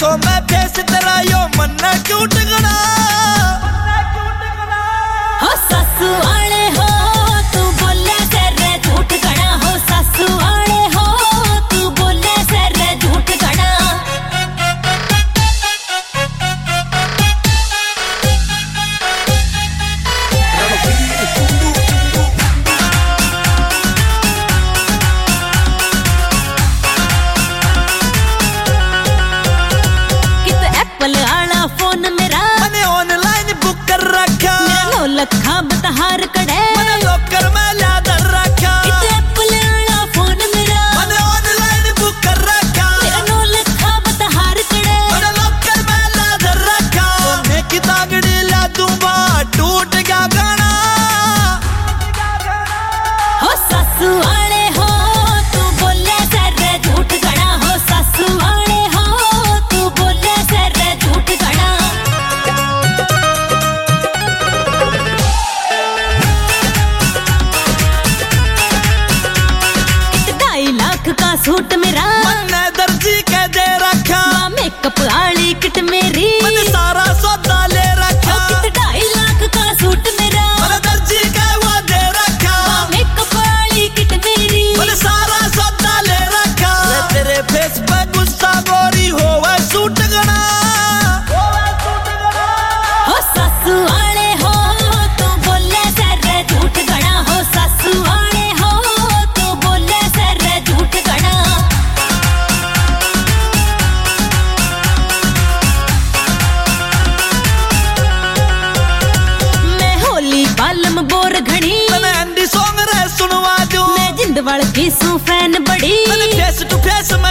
सो मैं फेस तेरा यो मन्ना क्यों टगड़ा हो सासू आले हो तू बोले तेरे झूठ गड़ा हो सासू आले हो तू बोले तेरे झूठ गड़ा लखा बतहार कड़े मने लोकर में लादर रखा एप्पल वाला फोन मेरा मने ऑनलाइन बुक कर रखा नो लखा बतहार कड़े मने लोकर में लादर रखा सोने की तागड़ी ला दूंगा टूट गया गाना हो सासू आले हो तू बोले तेरे झूठ गड़ा हो सासू आले हो तू बोले तेरे झूठ गड़ा का सूट मेरा मैंने दर्जी के दे रखा मेकअप वाली किट मेरी मैंने सारा सौदा ले रखा 2.5 लाख का सूट मेरा मैंने दर्जी के वो दे रखा मेकअप वाली किट मेरी मैंने सारा सौदा ले रखा तेरे फेस पे गुस्सा गोरी हो वह सूट गना हो सासू आले हो तू बोले तेरे झूठ गड़ा हो सासू आले हो तू बोले तेरे झूठ गड़ा मैं होली बालम बोर घड़ी मैंने हिंदी सॉन्ग रे सुनवा दूं मैं जिंदवाल की सू फैन बड़ी मैंने फेस टू फेस